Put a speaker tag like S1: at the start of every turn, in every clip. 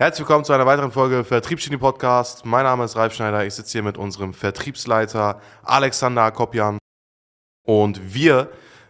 S1: Herzlich willkommen zu einer weiteren Folge Vertriebsgenie Podcast. Mein Name ist Ralf Schneider. Ich sitze hier mit unserem Vertriebsleiter Alexander Akopjan. Und wir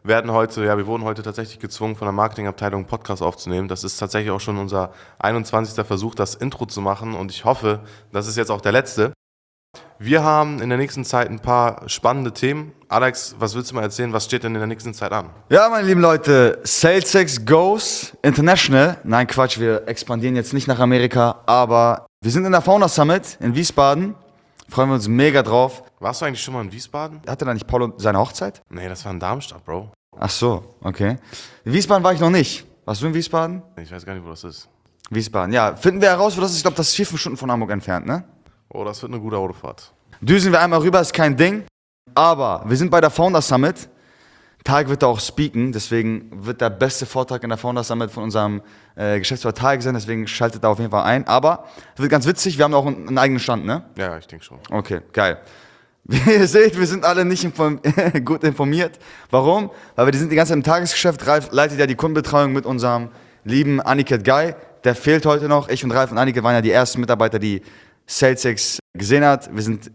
S1: wurden heute tatsächlich gezwungen, von der Marketingabteilung einen Podcast aufzunehmen. Das ist tatsächlich auch schon unser 21. Versuch, das Intro zu machen. Und ich hoffe, das ist jetzt auch der letzte. Wir haben in der nächsten Zeit ein paar spannende Themen. Alex, was willst du mal erzählen? Was steht denn in der nächsten Zeit an?
S2: Ja, meine lieben Leute, SalesX goes international. Nein, Quatsch, wir expandieren jetzt nicht nach Amerika, aber wir sind in der Founder Summit in Wiesbaden. Freuen wir uns mega drauf.
S1: Warst du eigentlich schon mal in Wiesbaden?
S2: Hatte da nicht Paulo seine Hochzeit?
S1: Nee, das war in Darmstadt, Bro.
S2: Ach so, okay. In Wiesbaden war ich noch nicht. Warst du in Wiesbaden?
S1: Ich weiß gar nicht, wo das ist.
S2: Wiesbaden, ja. Finden wir heraus, wo das ist. Ich glaube, das ist 4-5 Stunden von Hamburg entfernt, ne?
S1: Oh, das wird eine gute Autofahrt.
S2: Düsen wir einmal rüber, ist kein Ding. Aber wir sind bei der Founder Summit. Tarek wird da auch speaken, deswegen wird der beste Vortrag in der Founder Summit von unserem Geschäftsführer Tarek sein, deswegen schaltet da auf jeden Fall ein. Aber es wird ganz witzig, wir haben auch einen eigenen Stand, ne?
S1: Ja, ich denke schon.
S2: Okay, geil. Wie ihr seht, wir sind alle nicht gut informiert. Warum? Weil wir sind die ganze Zeit im Tagesgeschäft. Ralf leitet ja die Kundenbetreuung mit unserem lieben Aniket Guy. Der fehlt heute noch. Ich und Ralf und Aniket waren ja die ersten Mitarbeiter, die SalesX gesehen hat. Wir sind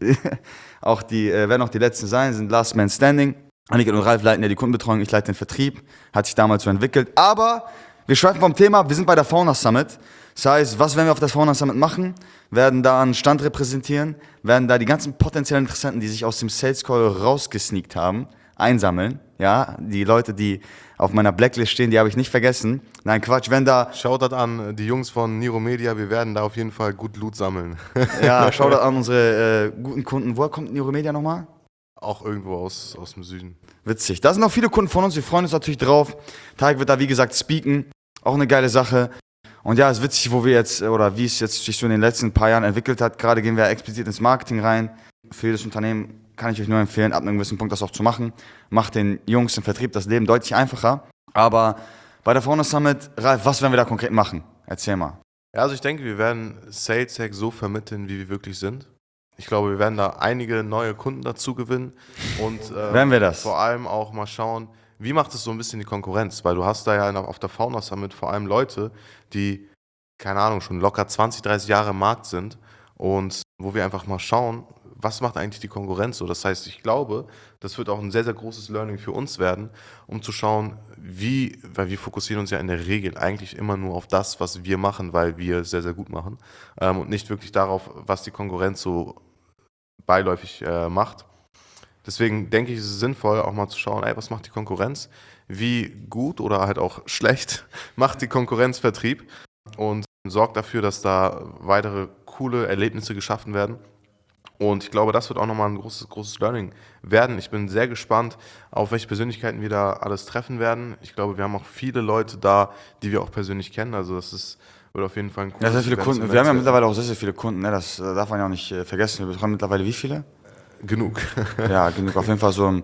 S2: werden auch die Letzten sein, sind Last Man Standing. Aniket und Ralf leiten ja die Kundenbetreuung, ich leite den Vertrieb. Hat sich damals so entwickelt. Aber wir schweifen vom Thema, wir sind bei der Founder Summit. Das heißt, was werden wir auf der Founder Summit machen? Werden da einen Stand repräsentieren, werden da die ganzen potenziellen Interessenten, die sich aus dem Sales Call rausgesneakt haben, einsammeln. Ja, die Leute, die auf meiner Blacklist stehen, die habe ich nicht vergessen. Nein, Quatsch, wenn da...
S1: Shoutout an die Jungs von Niro Media, wir werden da auf jeden Fall gut Loot sammeln.
S2: Ja, Shoutout an unsere guten Kunden. Woher kommt Niro Media nochmal?
S1: Auch irgendwo aus dem Süden.
S2: Witzig. Da sind auch viele Kunden von uns, wir freuen uns natürlich drauf. Tarek wird da, wie gesagt, speaken. Auch eine geile Sache. Und ja, es ist witzig, wie es jetzt sich so in den letzten paar Jahren entwickelt hat. Gerade gehen wir explizit ins Marketing rein. Für jedes Unternehmen kann ich euch nur empfehlen, ab einem gewissen Punkt das auch zu machen. Macht den Jungs im Vertrieb das Leben deutlich einfacher. Aber bei der Founder Summit, Ralf, was werden wir da konkret machen? Erzähl mal.
S1: Ja, also ich denke, wir werden SalesX so vermitteln, wie wir wirklich sind. Ich glaube, wir werden da einige neue Kunden dazu gewinnen und
S2: werden wir das?
S1: Vor allem auch mal schauen, wie macht es so ein bisschen die Konkurrenz? Weil du hast da ja auf der Founder Summit vor allem Leute, die, keine Ahnung, schon locker 20, 30 Jahre im Markt sind und wo wir einfach mal schauen, was macht eigentlich die Konkurrenz so? Das heißt, ich glaube, das wird auch ein sehr, sehr großes Learning für uns werden, um zu schauen, weil wir fokussieren uns ja in der Regel eigentlich immer nur auf das, was wir machen, weil wir es sehr, sehr gut machen und nicht wirklich darauf, was die Konkurrenz so beiläufig macht. Deswegen denke ich, ist es sinnvoll, auch mal zu schauen, was macht die Konkurrenz, wie gut oder halt auch schlecht macht die Konkurrenz Vertrieb und sorgt dafür, dass da weitere coole Erlebnisse geschaffen werden. Und ich glaube, das wird auch nochmal ein großes Learning werden. Ich bin sehr gespannt, auf welche Persönlichkeiten wir da alles treffen werden. Ich glaube, wir haben auch viele Leute da, die wir auch persönlich kennen. Also wird auf jeden Fall ein cooles
S2: Ja, sehr viele Kunden. Wir haben ja mittlerweile auch sehr, sehr viele Kunden. Ne? Das darf man ja auch nicht vergessen. Wir betreuen mittlerweile wie viele?
S1: Genug.
S2: Ja, genug. Auf jeden Fall so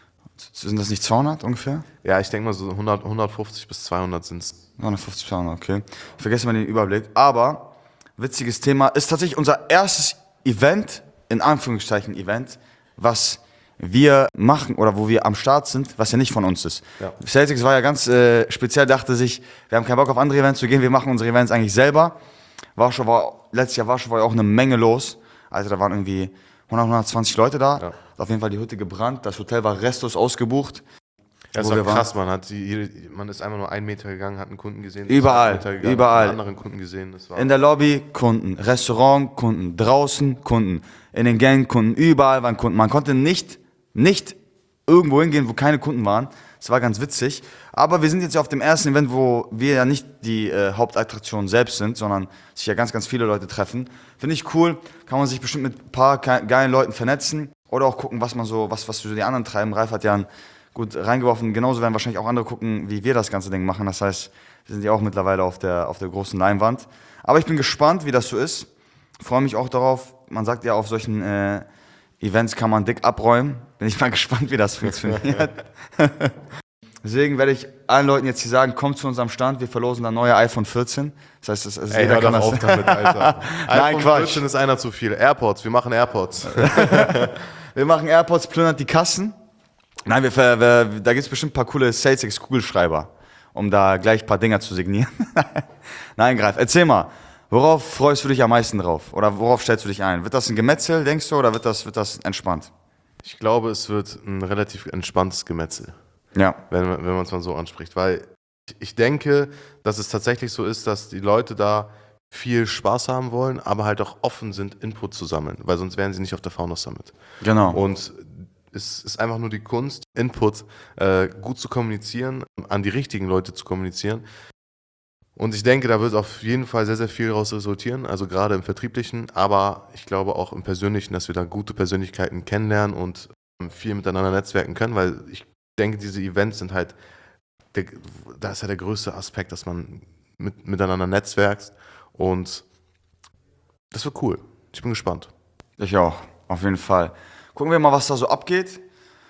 S2: sind das nicht 200 ungefähr?
S1: Ja, ich denke mal so 150 bis 200 sind es.
S2: 150, 200, okay. Ich vergesse mal den Überblick. Aber, witziges Thema, ist tatsächlich unser erstes Event, in Anführungszeichen Event, was wir machen oder wo wir am Start sind, was ja nicht von uns ist. Ja. SalesX war ja ganz speziell, dachte sich, wir haben keinen Bock auf andere Events zu gehen, wir machen unsere Events eigentlich selber. Letztes Jahr war ja auch eine Menge los. Also da waren irgendwie 120 Leute da. Ja. Auf jeden Fall die Hütte gebrannt, das Hotel war restlos ausgebucht.
S1: Ja, das war krass, man ist einfach nur 1 Meter gegangen, hat einen Kunden gesehen.
S2: Überall.
S1: Einen anderen Kunden gesehen.
S2: In der Lobby Kunden, Restaurant Kunden, draußen Kunden, in den Gängen Kunden, überall waren Kunden. Man konnte nicht irgendwo hingehen, wo keine Kunden waren. Das war ganz witzig. Aber wir sind jetzt auf dem ersten Event, wo wir ja nicht die Hauptattraktion selbst sind, sondern sich ja ganz, ganz viele Leute treffen. Finde ich cool. Kann man sich bestimmt mit ein paar geilen Leuten vernetzen oder auch gucken, was so die anderen treiben. Ralf hat ja gut reingeworfen. Genauso werden wahrscheinlich auch andere gucken, wie wir das ganze Ding machen. Das heißt, wir sind ja auch mittlerweile auf der großen Leinwand. Aber ich bin gespannt, wie das so ist. Freue mich auch darauf. Man sagt ja, auf solchen Events kann man dick abräumen. Bin ich mal gespannt, wie das funktioniert. Deswegen werde ich allen Leuten jetzt hier sagen, kommt zu unserem Stand, wir verlosen dann neue iPhone 14. Das heißt,
S1: jeder kann das auf damit, Alter.
S2: Nein,
S1: iPhone
S2: Quatsch.
S1: 14 ist einer zu viel. AirPods, wir machen AirPods.
S2: Wir machen AirPods, plündert die Kassen. Nein, da gibt es bestimmt ein paar coole SalesX-Kugelschreiber, um da gleich ein paar Dinger zu signieren. Nein, Greif, erzähl mal. Worauf freust du dich am meisten drauf? Oder worauf stellst du dich ein? Wird das ein Gemetzel, denkst du, oder wird das entspannt?
S1: Ich glaube, es wird ein relativ entspanntes Gemetzel,
S2: Ja.
S1: wenn man es mal so anspricht. Weil ich denke, dass es tatsächlich so ist, dass die Leute da viel Spaß haben wollen, aber halt auch offen sind, Input zu sammeln. Weil sonst wären sie nicht auf der Founders Summit.
S2: Genau.
S1: Und es ist einfach nur die Kunst, Input gut zu kommunizieren, an die richtigen Leute zu kommunizieren. Und ich denke, da wird auf jeden Fall sehr, sehr viel daraus resultieren, also gerade im Vertrieblichen, aber ich glaube auch im Persönlichen, dass wir da gute Persönlichkeiten kennenlernen und viel miteinander netzwerken können, weil ich denke, diese Events sind halt, da ist ja der größte Aspekt, dass man miteinander netzwerkt und das wird cool. Ich bin gespannt.
S2: Ich auch, auf jeden Fall. Gucken wir mal, was da so abgeht.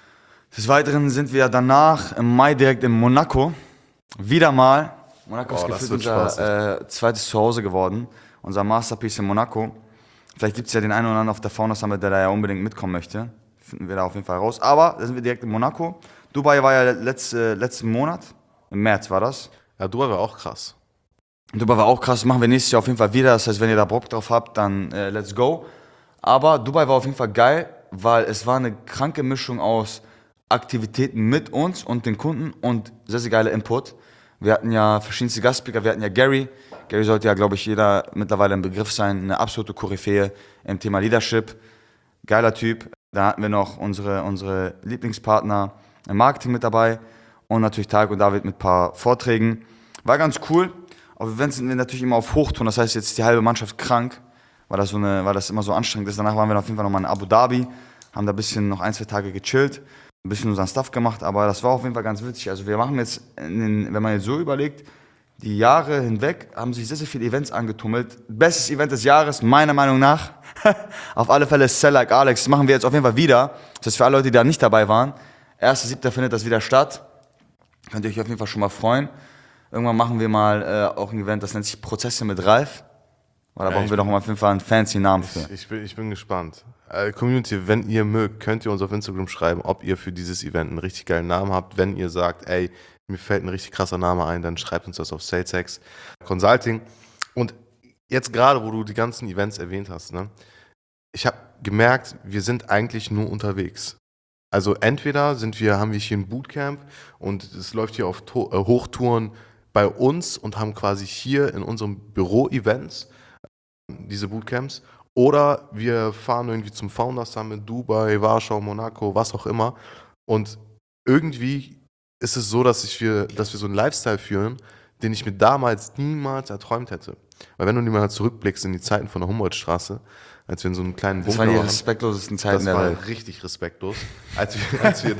S2: Des Weiteren sind wir danach im Mai direkt in Monaco. Wieder mal. Monaco ist
S1: das
S2: gefühlt
S1: wird
S2: unser zweites Zuhause geworden. Unser Masterpiece in Monaco. Vielleicht gibt es ja den einen oder anderen auf der Founders Summit, der da ja unbedingt mitkommen möchte. Finden wir da auf jeden Fall raus. Aber da sind wir direkt in Monaco. Dubai war ja letzten Monat. Im März war das.
S1: Ja, Dubai war auch krass.
S2: Dubai war auch krass. Machen wir nächstes Jahr auf jeden Fall wieder. Das heißt, wenn ihr da Bock drauf habt, dann let's go. Aber Dubai war auf jeden Fall geil, weil es war eine kranke Mischung aus Aktivitäten mit uns und den Kunden und sehr, sehr geiler Input. Wir hatten ja verschiedenste Gastspeaker, wir hatten ja Gary. Gary sollte ja, glaube ich, jeder mittlerweile im Begriff sein, eine absolute Koryphäe im Thema Leadership. Geiler Typ. Da hatten wir noch unsere Lieblingspartner im Marketing mit dabei und natürlich Tarek und David mit ein paar Vorträgen. War ganz cool. Auf Events sind wir natürlich immer auf Hochtouren, das heißt, jetzt ist die halbe Mannschaft krank, weil das immer so anstrengend ist. Danach waren wir auf jeden Fall nochmal in Abu Dhabi, haben da ein bisschen noch 1-2 Tage gechillt, ein bisschen unseren Stuff gemacht, aber das war auf jeden Fall ganz witzig. Also wir machen jetzt, wenn man jetzt so überlegt, die Jahre hinweg haben sich sehr, sehr viele Events angetummelt. Bestes Event des Jahres, meiner Meinung nach. Auf alle Fälle Sell Like Alex. Das machen wir jetzt auf jeden Fall wieder. Das heißt, für alle Leute, die da nicht dabei waren, 1.7. findet das wieder statt. Könnt ihr euch auf jeden Fall schon mal freuen. Irgendwann machen wir mal auch ein Event, das nennt sich Prozesse mit Ralf. Da brauchen wir doch mal auf jeden Fall einen fancy Namen für.
S1: Ich bin gespannt. Community, wenn ihr mögt, könnt ihr uns auf Instagram schreiben, ob ihr für dieses Event einen richtig geilen Namen habt. Wenn ihr sagt, ey, mir fällt ein richtig krasser Name ein, dann schreibt uns das auf SalesX Consulting. Und jetzt gerade, wo du die ganzen Events erwähnt hast, ne, ich habe gemerkt, wir sind eigentlich nur unterwegs. Also entweder haben wir hier ein Bootcamp und es läuft hier auf Hochtouren bei uns und haben quasi hier in unserem Büro Events diese Bootcamps, oder wir fahren irgendwie zum Founders Summit, Dubai, Warschau, Monaco, was auch immer, und irgendwie ist es so, dass wir so einen Lifestyle führen, den ich mir damals niemals erträumt hätte. Weil wenn du mal zurückblickst in die Zeiten von der Humboldtstraße, als wir in so einem kleinen Bunker
S2: Das waren die
S1: waren,
S2: respektlosesten Zeiten der
S1: das
S2: Welt.
S1: war richtig respektlos. Als wir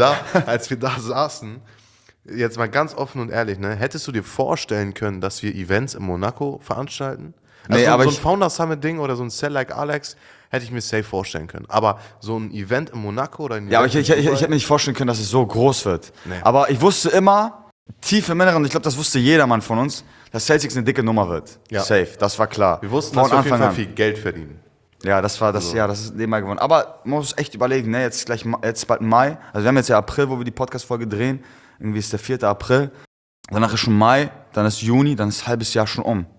S1: da saßen, jetzt mal ganz offen und ehrlich, ne, hättest du dir vorstellen können, dass wir Events in Monaco veranstalten? Also
S2: Nee, aber
S1: so ein Founder Summit Ding oder so ein Sell Like Alex hätte ich mir safe vorstellen können. Aber so ein Event in Monaco oder ein
S2: Ja, aber
S1: Event
S2: ich
S1: in Dubai-
S2: hätte mir nicht vorstellen können, dass es so groß wird.
S1: Nee.
S2: Aber ich wusste immer, tief im Inneren, ich glaube, das wusste jedermann von uns, dass Celtics eine dicke Nummer wird.
S1: Ja.
S2: Safe, das war klar.
S1: Wir wussten,
S2: Von
S1: dass wir auf jeden
S2: Anfang
S1: Fall
S2: an.
S1: viel Geld verdienen.
S2: Ja, das ist nebenbei gewonnen. Aber man muss echt überlegen, ne, jetzt bald Mai, also wir haben jetzt ja April, wo wir die Podcast-Folge drehen, irgendwie ist der 4. April, danach ist schon Mai, dann ist Juni, dann ist ein halbes Jahr schon um.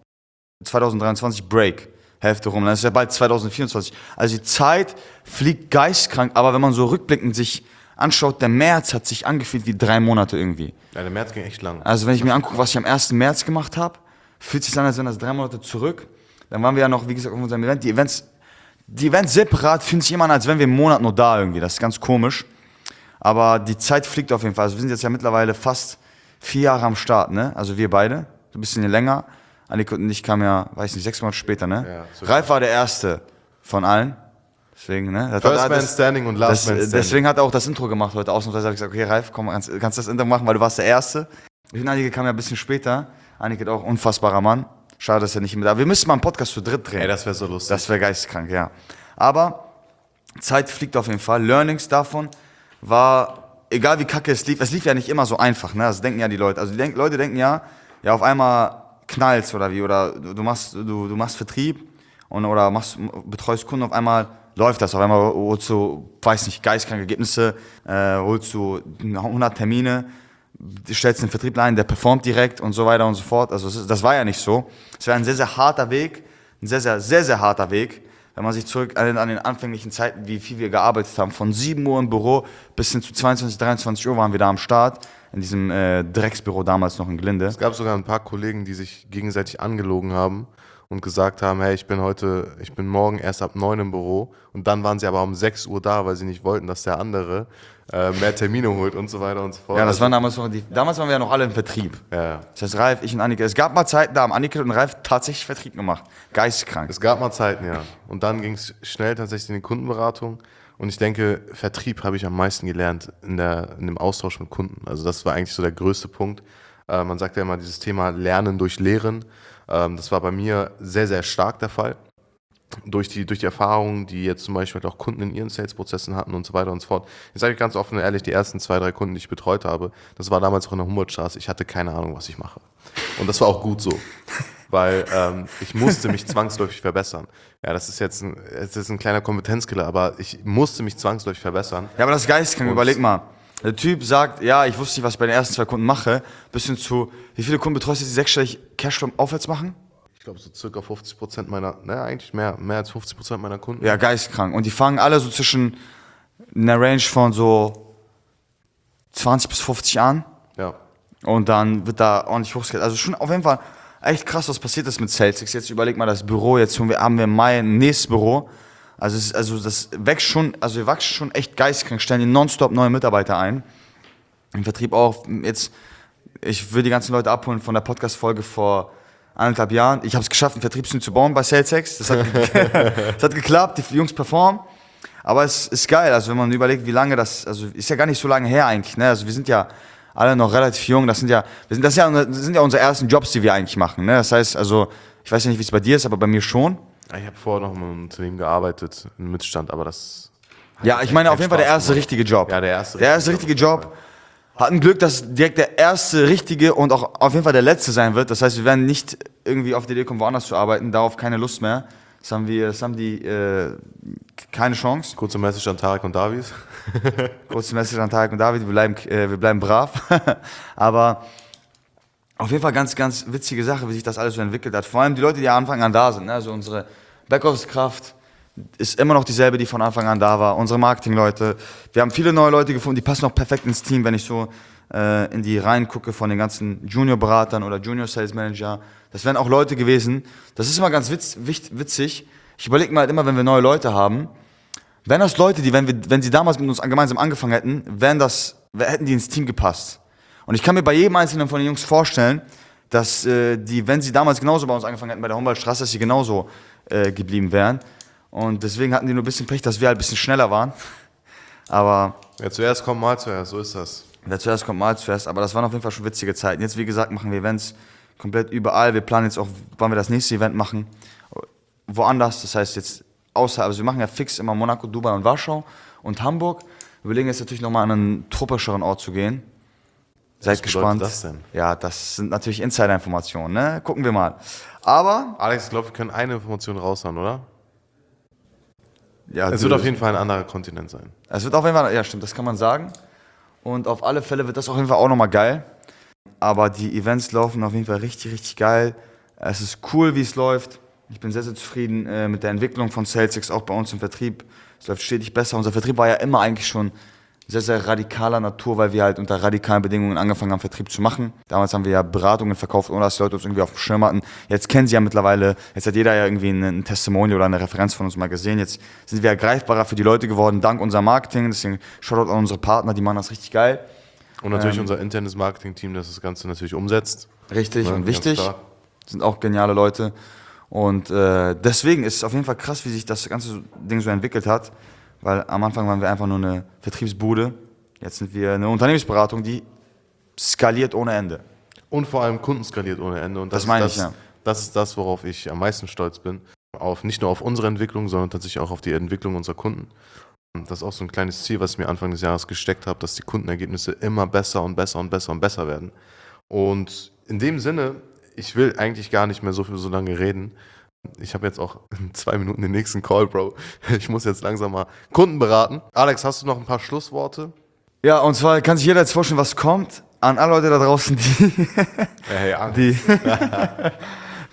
S2: 2023 Break, Hälfte rum, dann ist ja bald 2024. Also die Zeit fliegt geistkrank, aber wenn man so rückblickend sich anschaut, der März hat sich angefühlt wie 3 Monate irgendwie.
S1: Ja, der März ging echt lang.
S2: Also wenn ich mir angucke, was ich am 1. März gemacht habe, fühlt sich an, als wären das 3 Monate zurück. Dann waren wir ja noch, wie gesagt, auf unserem Event. Die Events separat fühlen sich immer an, als wären wir einen Monat nur da irgendwie. Das ist ganz komisch. Aber die Zeit fliegt auf jeden Fall. Also wir sind jetzt ja mittlerweile fast 4 Jahre am Start, ne? Also wir beide, so ein bisschen länger. Annik und ich kamen ja, weiß nicht, 6 Monate später, ne?
S1: Ja, so
S2: Ralf war der Erste von allen. Deswegen, ne?
S1: First Man Standing und Last Man Standing.
S2: Deswegen hat er auch das Intro gemacht heute. Ausnahmsweise habe ich gesagt, okay, Ralf, komm, kannst du das Intro machen, weil du warst der Erste. Ich und Annik kamen ja ein bisschen später. Annik auch unfassbarer Mann. Schade, dass er nicht mehr da. Wir müssen mal einen Podcast zu dritt drehen.
S1: Ey, das wäre so lustig.
S2: Das wäre geisteskrank, ja. Aber Zeit fliegt auf jeden Fall. Learnings davon war, egal wie kacke es lief ja nicht immer so einfach, ne? Das denken ja die Leute. Also die Leute denken ja, auf einmal knallst oder wie, oder du machst Vertrieb oder betreust Kunden, auf einmal läuft das. Auf einmal holst du, weiß nicht, geistkranke Ergebnisse, holst du 100 Termine, stellst den Vertrieb ein, der performt direkt und so weiter und so fort. Also das war ja nicht so. Es war ein sehr, sehr harter Weg, ein sehr, sehr, sehr, sehr harter Weg. Wenn man sich zurück an den anfänglichen Zeiten, wie viel wir gearbeitet haben, von 7 Uhr im Büro bis hin zu 22, 23 Uhr waren wir da am Start, in diesem Drecksbüro damals noch in Glinde.
S1: Es gab sogar ein paar Kollegen, die sich gegenseitig angelogen haben und gesagt haben, hey, ich bin morgen erst ab 9 im Büro, und dann waren sie aber um 6 Uhr da, weil sie nicht wollten, dass der andere mehr Termine holt und so weiter und so fort.
S2: Ja, das waren damals noch, damals waren wir ja noch alle im Vertrieb.
S1: Ja.
S2: Das heißt, Ralf, ich und Annika, es gab mal Zeiten, da haben Annika und Ralf tatsächlich Vertrieb gemacht. Geisteskrank.
S1: Es gab mal Zeiten, ja. Und dann ging es schnell tatsächlich in die Kundenberatung. Und ich denke, Vertrieb habe ich am meisten gelernt in dem Austausch mit Kunden. Also das war eigentlich so der größte Punkt. Man sagt ja immer dieses Thema Lernen durch Lehren. Das war bei mir sehr, sehr stark der Fall. Durch die Erfahrungen, die jetzt zum Beispiel auch Kunden in ihren Sales-Prozessen hatten und so weiter und so fort. Ich sage euch ganz offen und ehrlich, die ersten 2, 3 Kunden, die ich betreut habe, das war damals auch in der Humboldtstraße, ich hatte keine Ahnung, was ich mache. Und das war auch gut so, weil ich musste mich zwangsläufig verbessern. Ja, das ist jetzt ein kleiner Kompetenzkiller, aber ich musste mich zwangsläufig verbessern.
S2: Ja, aber das ist geisteskrank, überleg mal. Der Typ sagt, ja, ich wusste nicht, was ich bei den ersten 2 Kunden mache, bis hin zu, wie viele Kunden betreust du, die 6-stellig Cashflow aufwärts machen?
S1: Ich glaube, so circa 50% meiner, eigentlich mehr als 50% meiner Kunden.
S2: Ja, geistkrank. Und die fangen alle so zwischen einer Range von so 20 bis 50 an.
S1: Ja.
S2: Und dann wird da ordentlich hochskaliert. Also schon auf jeden Fall echt krass, was passiert ist mit SalesX. Jetzt überleg mal das Büro, jetzt haben wir im Mai ein nächstes Büro. Also das wächst schon, also wir wachsen schon echt geistkrank, stellen die nonstop neue Mitarbeiter ein. Im Vertrieb auch. Jetzt, ich will die ganzen Leute abholen von der Podcast-Folge vor 1,5 Jahren. Ich habe es geschafft, ein Vertriebsteam zu bauen bei SalesX. Das hat geklappt, die Jungs performen. Aber es ist geil, also wenn man überlegt, wie lange das, also ist ja gar nicht so lange her eigentlich, ne? Also wir sind ja alle noch relativ jung, das sind ja unsere ersten Jobs, die wir eigentlich machen, ne? Das heißt, also, ich weiß ja nicht, wie es bei dir ist, aber bei mir schon.
S1: Ich habe vorher noch in einem Unternehmen gearbeitet, im Mittelstand, aber das...
S2: Ja, ich meine auf jeden Fall der erste richtige Job.
S1: Ja, der erste
S2: richtige Job. Hatten Glück, dass direkt der erste richtige und auch auf jeden Fall der letzte sein wird. Das heißt, wir werden nicht irgendwie auf die Idee kommen, woanders zu arbeiten. Darauf keine Lust mehr. Das haben die keine Chance.
S1: Kurze Message an Tarek und David.
S2: Wir bleiben brav. Aber auf jeden Fall ganz, ganz witzige Sache, wie sich das alles so entwickelt hat. Vor allem die Leute, die am Anfang an da sind. Ne? Also unsere Backoffice-Kraft ist immer noch dieselbe, die von Anfang an da war. Unsere Marketing-Leute. Wir haben viele neue Leute gefunden, die passen auch perfekt ins Team, wenn ich so in die Reihen gucke von den ganzen Junior-Beratern oder Junior-Sales-Manager. Das wären auch Leute gewesen. Das ist immer ganz witzig. Ich überlege mir halt immer, wenn wir neue Leute haben, wären das Leute, die, wenn sie damals mit uns gemeinsam angefangen hätten, hätten die ins Team gepasst. Und ich kann mir bei jedem einzelnen von den Jungs vorstellen, dass wenn sie damals genauso bei uns angefangen hätten bei der Humboldtstraße, dass sie genauso geblieben wären. Und deswegen hatten die nur ein bisschen Pech, dass wir halt ein bisschen schneller waren. Aber
S1: wer zuerst kommt, mal zuerst, so ist das.
S2: Wer zuerst kommt, mal zuerst. Aber das waren auf jeden Fall schon witzige Zeiten. Jetzt, wie gesagt, machen wir Events komplett überall. Wir planen jetzt auch, wann wir das nächste Event machen. Woanders, das heißt jetzt also wir machen ja fix immer Monaco, Dubai und Warschau und Hamburg. Wir überlegen jetzt natürlich nochmal an einen tropischeren Ort zu gehen. Seid gespannt.
S1: Was bedeutet das denn?
S2: Ja, das sind natürlich Insider-Informationen, ne? Gucken wir mal. Aber
S1: Alex, ich glaube, wir können eine Information raushauen, oder?
S2: ja,
S1: Es wird auf jeden Fall ein anderer Kontinent sein.
S2: Es wird auf jeden Fall, ja stimmt, das kann man sagen. Und auf alle Fälle wird das auf jeden Fall auch nochmal geil. Aber die Events laufen auf jeden Fall richtig, richtig geil. Es ist cool, wie es läuft. Ich bin sehr, sehr zufrieden mit der Entwicklung von SalesX, auch bei uns im Vertrieb. Es läuft stetig besser. Unser Vertrieb war ja immer eigentlich schon sehr, sehr radikaler Natur, weil wir halt unter radikalen Bedingungen angefangen haben, Vertrieb zu machen. Damals haben wir ja Beratungen verkauft, ohne dass die Leute uns irgendwie auf dem Schirm hatten. Jetzt kennen sie ja mittlerweile, jetzt hat jeder ja irgendwie ein Testimonial oder eine Referenz von uns mal gesehen. Jetzt sind wir ja greifbarer für die Leute geworden, dank unserem Marketing. Deswegen Shoutout an unsere Partner, die machen das richtig geil.
S1: Und natürlich unser internes Marketing-Team, das das Ganze natürlich umsetzt.
S2: Richtig
S1: Ja,
S2: und
S1: ganz
S2: wichtig.
S1: klar.
S2: Sind auch geniale Leute. Und deswegen ist es auf jeden Fall krass, wie sich das ganze Ding so entwickelt hat. Weil am Anfang waren wir einfach nur eine Vertriebsbude. Jetzt sind wir eine Unternehmensberatung, die skaliert ohne Ende.
S1: Und vor allem Kunden skaliert ohne Ende. Und
S2: Das meine ich, ja.
S1: Das ist das, worauf ich am meisten stolz bin. Nicht nur auf unsere Entwicklung, sondern tatsächlich auch auf die Entwicklung unserer Kunden. Und das ist auch so ein kleines Ziel, was ich mir Anfang des Jahres gesteckt habe, dass die Kundenergebnisse immer besser und besser und besser und besser werden. Und in dem Sinne, ich will eigentlich gar nicht mehr so lange reden. Ich habe jetzt auch in 2 Minuten den nächsten Call, Bro. Ich muss jetzt langsam mal Kunden beraten. Alex, hast du noch ein paar Schlussworte?
S2: Ja, und zwar kann sich jeder jetzt vorstellen, was kommt. An alle Leute da draußen,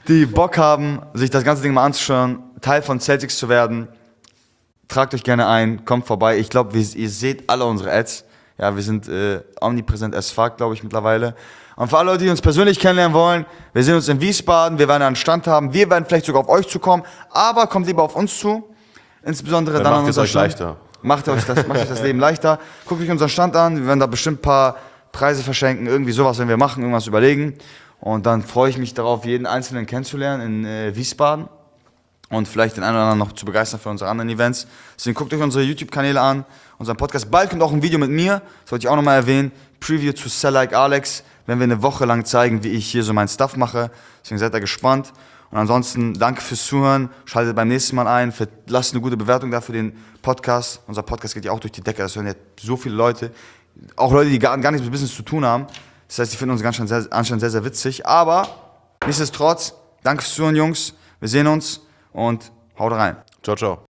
S2: die Bock haben, sich das ganze Ding mal anzuschauen, Teil von Celtics zu werden, tragt euch gerne ein, kommt vorbei. Ich glaube, ihr seht alle unsere Ads. Ja, wir sind omnipräsent as fuck, glaube ich, mittlerweile. Und für alle Leute, die uns persönlich kennenlernen wollen, wir sehen uns in Wiesbaden, wir werden einen Stand haben, wir werden vielleicht sogar auf euch zukommen, aber kommt lieber auf uns zu. Insbesondere dann an
S1: macht es
S2: unseren
S1: euch
S2: Stand.
S1: leichter.
S2: Macht euch das Leben leichter. Guckt euch unseren Stand an, wir werden da bestimmt ein paar Preise verschenken, irgendwie sowas, wenn wir machen, irgendwas überlegen. Und dann freue ich mich darauf, jeden Einzelnen kennenzulernen in Wiesbaden. Und vielleicht den einen oder anderen noch zu begeistern für unsere anderen Events. Deswegen guckt euch unsere YouTube-Kanäle an, unseren Podcast. Bald kommt auch ein Video mit mir, das wollte ich auch nochmal erwähnen. Preview zu Sell Like Alex, wenn wir eine Woche lang zeigen, wie ich hier so meinen Stuff mache. Deswegen seid da gespannt. Und ansonsten danke fürs Zuhören, schaltet beim nächsten Mal ein, lasst eine gute Bewertung da für den Podcast. Unser Podcast geht ja auch durch die Decke, das hören ja so viele Leute. Auch Leute, die gar nichts mit Business zu tun haben. Das heißt, die finden uns anscheinend sehr, sehr witzig. Aber nichtsdestotrotz, danke fürs Zuhören, Jungs. Wir sehen uns und haut rein.
S1: Ciao, ciao.